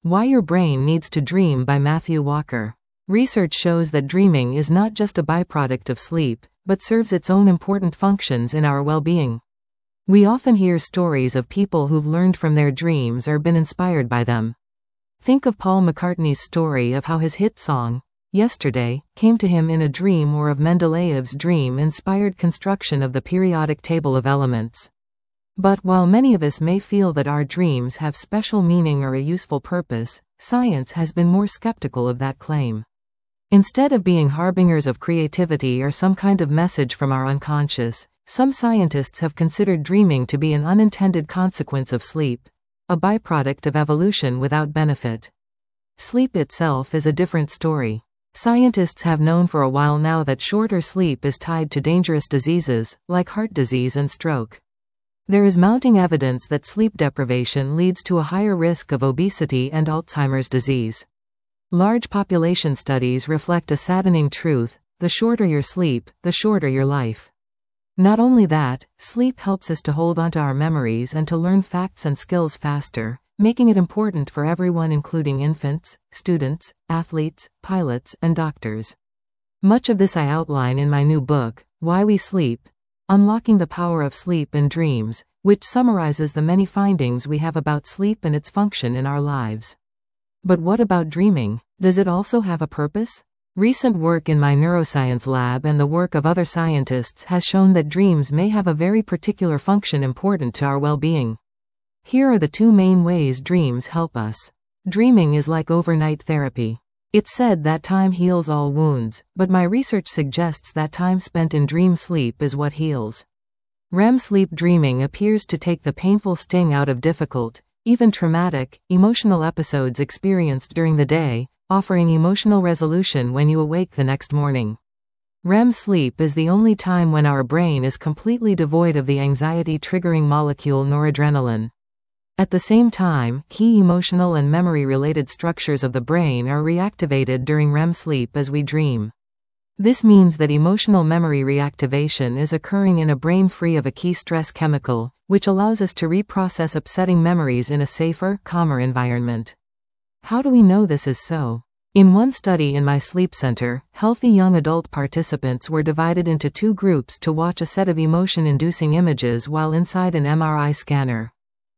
Why Your Brain Needs to Dream by Matthew Walker. Research shows that dreaming is not just a byproduct of sleep, but serves its own important functions in our well-being. We often hear stories of people who've learned from their dreams or been inspired by them. Think of Paul McCartney's story of how his hit song, Yesterday, came to him in a dream, or of Mendeleev's dream-inspired construction of the periodic table of elements. But while many of us may feel that our dreams have special meaning or a useful purpose, science has been more skeptical of that claim. Instead of being harbingers of creativity or some kind of message from our unconscious, some scientists have considered dreaming to be an unintended consequence of sleep, a byproduct of evolution without benefit. Sleep itself is a different story. Scientists have known for a while now that shorter sleep is tied to dangerous diseases, like heart disease and stroke. There is mounting evidence that sleep deprivation leads to a higher risk of obesity and Alzheimer's disease. Large population studies reflect a saddening truth: the shorter your sleep, the shorter your life. Not only that, sleep helps us to hold onto our memories and to learn facts and skills faster, making it important for everyone, including infants, students, athletes, pilots, and doctors. Much of this I outline in my new book, Why We Sleep: Unlocking the Power of Sleep and Dreams, which summarizes the many findings we have about sleep and its function in our lives. But what about dreaming? Does it also have a purpose? Recent work in my neuroscience lab and the work of other scientists has shown that dreams may have a very particular function important to our well-being. Here are the two main ways dreams help us. Dreaming is like overnight therapy. It's said that time heals all wounds, but my research suggests that time spent in dream sleep is what heals. REM sleep dreaming appears to take the painful sting out of difficult, even traumatic, emotional episodes experienced during the day, offering emotional resolution when you awake the next morning. REM sleep is the only time when our brain is completely devoid of the anxiety-triggering molecule noradrenaline. At the same time, key emotional and memory-related structures of the brain are reactivated during REM sleep as we dream. This means that emotional memory reactivation is occurring in a brain free of a key stress chemical, which allows us to reprocess upsetting memories in a safer, calmer environment. How do we know this is so? In one study in my sleep center, healthy young adult participants were divided into two groups to watch a set of emotion-inducing images while inside an MRI scanner.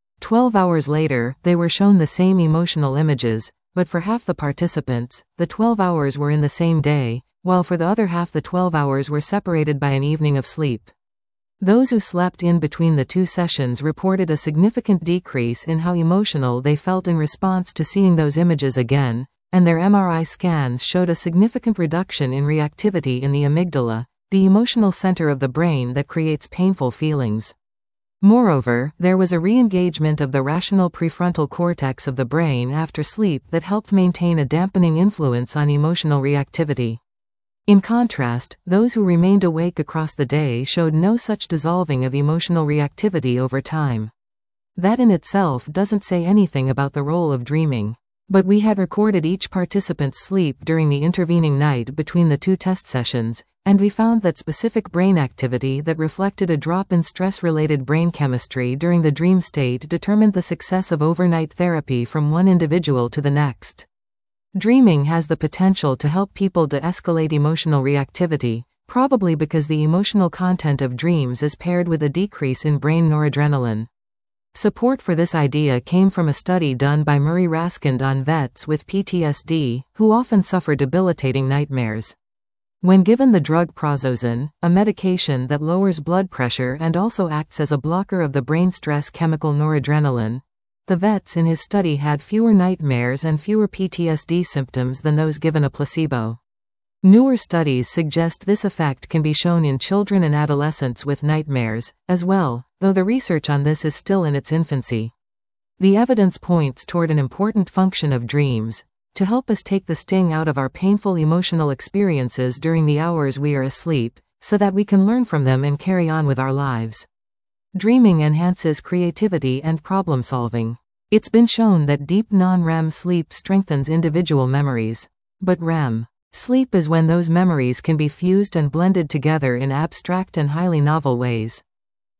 12 hours later, they were shown the same emotional images, but for half the participants, the 12 hours were in the same day, while for the other half the 12 hours were separated by an evening of sleep. Those who slept in between the two sessions reported a significant decrease in how emotional they felt in response to seeing those images again, and their MRI scans showed a significant reduction in reactivity in the amygdala, the emotional center of the brain that creates painful feelings. Moreover, there was a re-engagement of the rational prefrontal cortex of the brain after sleep that helped maintain a dampening influence on emotional reactivity. In contrast, those who remained awake across the day showed no such dissolving of emotional reactivity over time. That in itself doesn't say anything about the role of dreaming. But we had recorded each participant's sleep during the intervening night between the two test sessions, and we found that specific brain activity that reflected a drop in stress-related brain chemistry during the dream state determined the success of overnight therapy from one individual to the next. Dreaming has the potential to help people de-escalate emotional reactivity, probably because the emotional content of dreams is paired with a decrease in brain noradrenaline. Support for this idea came from a study done by Murray Raskind on vets with PTSD, who often suffer debilitating nightmares. When given the drug prazosin, a medication that lowers blood pressure and also acts as a blocker of the brain stress chemical noradrenaline, the vets in his study had fewer nightmares and fewer PTSD symptoms than those given a placebo. Newer studies suggest this effect can be shown in children and adolescents with nightmares, as well, though the research on this is still in its infancy. The evidence points toward an important function of dreams, to help us take the sting out of our painful emotional experiences during the hours we are asleep, so that we can learn from them and carry on with our lives. Dreaming enhances creativity and problem solving. It's been shown that deep non-REM sleep strengthens individual memories. But REM sleep is when those memories can be fused and blended together in abstract and highly novel ways.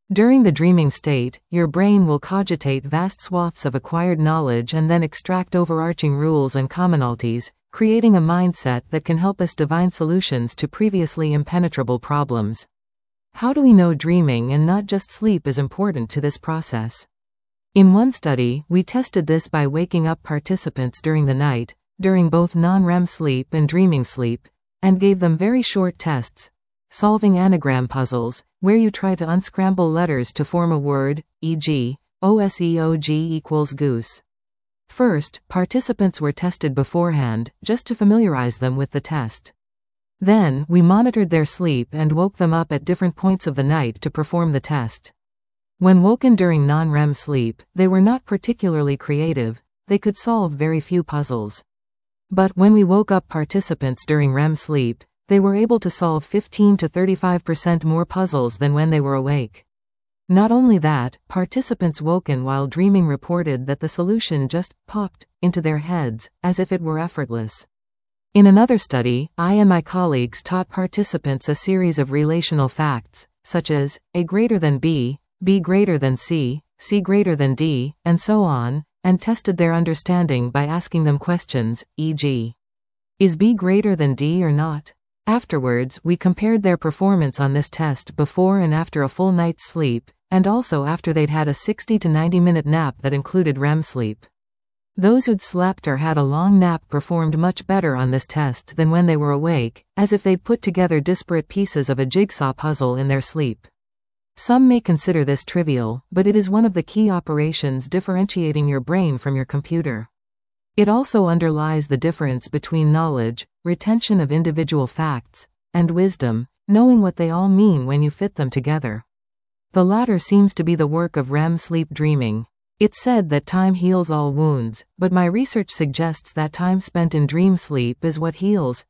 During the dreaming state, your brain will cogitate vast swaths of acquired knowledge and then extract overarching rules and commonalities, creating a mindset that can help us divine solutions to previously impenetrable problems. How do we know dreaming and not just sleep is important to this process? In one study, we tested this by waking up participants during the night, during both non-REM sleep and dreaming sleep, and gave them very short tests, solving anagram puzzles, where you try to unscramble letters to form a word, e.g., OSEOG equals goose. First, participants were tested beforehand, just to familiarize them with the test. Then, we monitored their sleep and woke them up at different points of the night to perform the test. When woken during non-REM sleep, they were not particularly creative, they could solve very few puzzles. But when we woke up participants during REM sleep, they were able to solve 15 to 35% more puzzles than when they were awake. Not only that, participants woken while dreaming reported that the solution just popped into their heads, as if it were effortless. In another study, I and my colleagues taught participants a series of relational facts, such as A greater than B greater than C greater than D, and so on, and tested their understanding by asking them questions, e.g., is B greater than D or not? Afterwards, we compared their performance on this test before and after a full night's sleep, and also after they'd had a 60 to 90-minute nap that included REM sleep. Those who'd slept or had a long nap performed much better on this test than when they were awake, as if they'd put together disparate pieces of a jigsaw puzzle in their sleep. Some may consider this trivial, but it is one of the key operations differentiating your brain from your computer. It also underlies the difference between knowledge, retention of individual facts, and wisdom, knowing what they all mean when you fit them together. The latter seems to be the work of REM sleep dreaming. It's said that time heals all wounds, but my research suggests that time spent in dream sleep is what heals.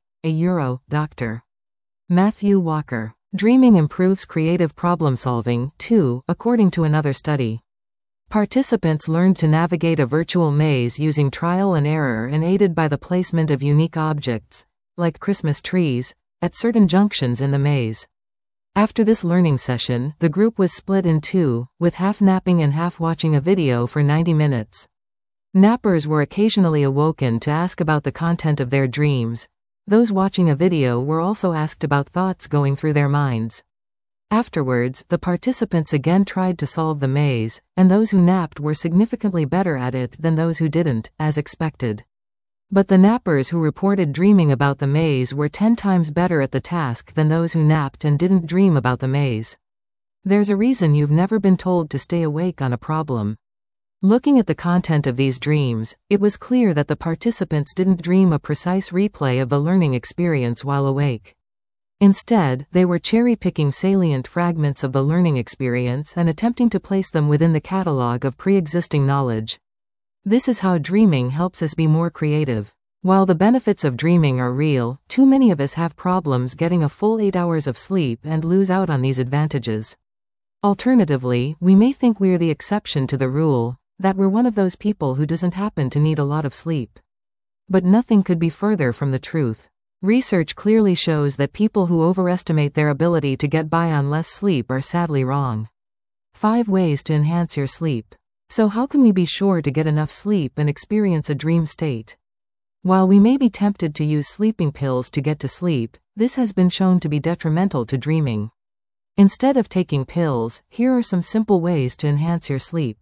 Dr. Matthew Walker. Dreaming improves creative problem solving, too, according to another study. Participants learned to navigate a virtual maze using trial and error and aided by the placement of unique objects, like Christmas trees, at certain junctions in the maze. After this learning session, the group was split in two, with half napping and half watching a video for 90 minutes. Nappers were occasionally awoken to ask about the content of their dreams. Those watching a video were also asked about thoughts going through their minds. Afterwards, the participants again tried to solve the maze, and those who napped were significantly better at it than those who didn't, as expected. But the nappers who reported dreaming about the maze were 10 times better at the task than those who napped and didn't dream about the maze. There's a reason you've never been told to stay awake on a problem. Looking at the content of these dreams, it was clear that the participants didn't dream a precise replay of the learning experience while awake. Instead, they were cherry-picking salient fragments of the learning experience and attempting to place them within the catalog of pre-existing knowledge. This is how dreaming helps us be more creative. While the benefits of dreaming are real, too many of us have problems getting a full 8 hours of sleep and lose out on these advantages. Alternatively, we may think we're the exception to the rule, that we're one of those people who doesn't happen to need a lot of sleep. But nothing could be further from the truth. Research clearly shows that people who overestimate their ability to get by on less sleep are sadly wrong. 5 ways to enhance your sleep. So how can we be sure to get enough sleep and experience a dream state? While we may be tempted to use sleeping pills to get to sleep, this has been shown to be detrimental to dreaming. Instead of taking pills, here are some simple ways to enhance your sleep.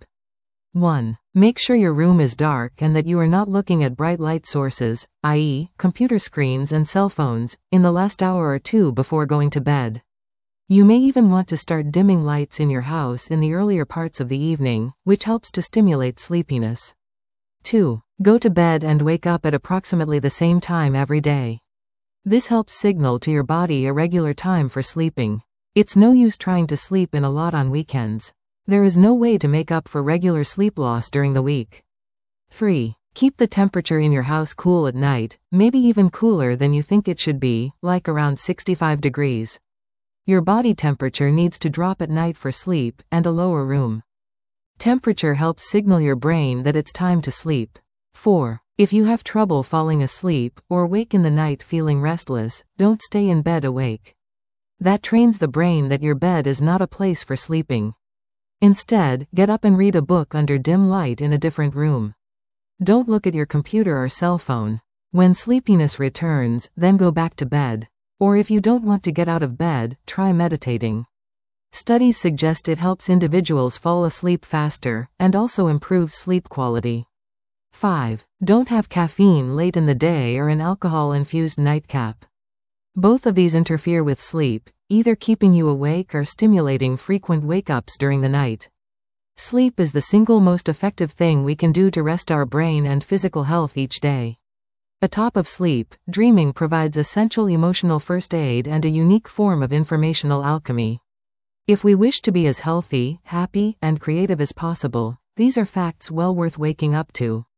1. Make sure your room is dark and that you are not looking at bright light sources, i.e., computer screens and cell phones, in the last hour or two before going to bed. You may even want to start dimming lights in your house in the earlier parts of the evening, which helps to stimulate sleepiness. 2. Go to bed and wake up at approximately the same time every day. This helps signal to your body a regular time for sleeping. It's no use trying to sleep in a lot on weekends. There is no way to make up for regular sleep loss during the week. 3. Keep the temperature in your house cool at night, maybe even cooler than you think it should be, like around 65 degrees. Your body temperature needs to drop at night for sleep, and a lower room temperature helps signal your brain that it's time to sleep. 4. If you have trouble falling asleep, or wake in the night feeling restless, don't stay in bed awake. That trains the brain that your bed is not a place for sleeping. Instead, get up and read a book under dim light in a different room. Don't look at your computer or cell phone. When sleepiness returns, then go back to bed. Or if you don't want to get out of bed, try meditating. Studies suggest it helps individuals fall asleep faster, and also improves sleep quality. 5. Don't have caffeine late in the day or an alcohol-infused nightcap. Both of these interfere with sleep, either keeping you awake or stimulating frequent wake-ups during the night. Sleep is the single most effective thing we can do to rest our brain and physical health each day. Atop of sleep, dreaming provides essential emotional first aid and a unique form of informational alchemy. If we wish to be as healthy, happy, and creative as possible, these are facts well worth waking up to.